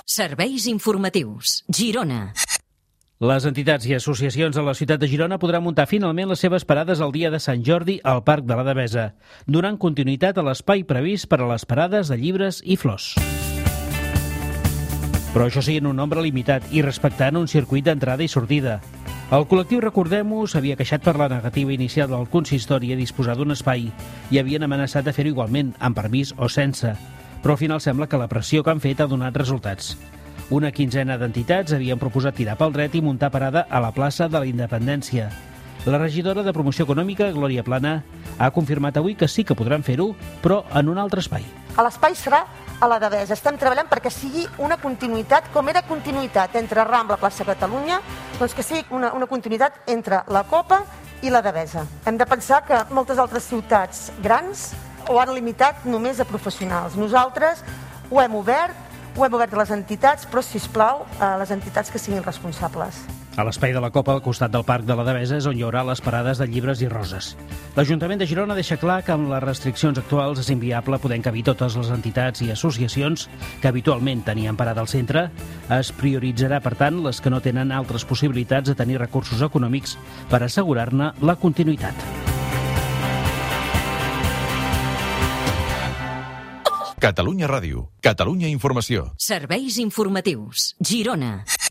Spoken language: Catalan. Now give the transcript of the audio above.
Serveis informatius. Girona. Les entitats i associacions de la ciutat de Girona podran muntar finalment les seves parades el dia de Sant Jordi al Parc de la Devesa, donant continuïtat a l'espai previst per a les parades de llibres i flors. Però això sí, en un nombre limitat i respectant un circuit d'entrada i sortida. El col·lectiu, recordem-ho, s'havia queixat per la negativa inicial del consistori a disposar d'un espai i havien amenaçat de fer-ho igualment, amb permís o sense. Però al final sembla que la pressió que han fet ha donat resultats. Una quinzena d'entitats havien proposat tirar pel dret i muntar parada a la plaça de la Independència. La regidora de Promoció Econòmica, Glòria Plana, ha confirmat avui que sí que podran fer-ho, però en un altre espai. L'espai serà a la Devesa. Estem treballant perquè sigui una continuïtat, com era continuïtat entre Rambla, Plaça Catalunya, doncs que sigui una continuïtat entre la Copa i la Devesa. Hem de pensar que moltes altres ciutats grans ho han limitat només a professionals. Nosaltres ho hem obert a les entitats, però, sisplau, a les entitats que siguin responsables. A l'espai de la Copa, al costat del Parc de la Devesa, és on hi haurà les parades de llibres i roses. L'Ajuntament de Girona deixa clar que amb les restriccions actuals és inviable poder encabir totes les entitats i associacions que habitualment tenien parada al centre. Es prioritzarà, per tant, les que no tenen altres possibilitats de tenir recursos econòmics per assegurar-ne la continuïtat. Catalunya Ràdio, Catalunya Informació. Serveis informatius. Girona.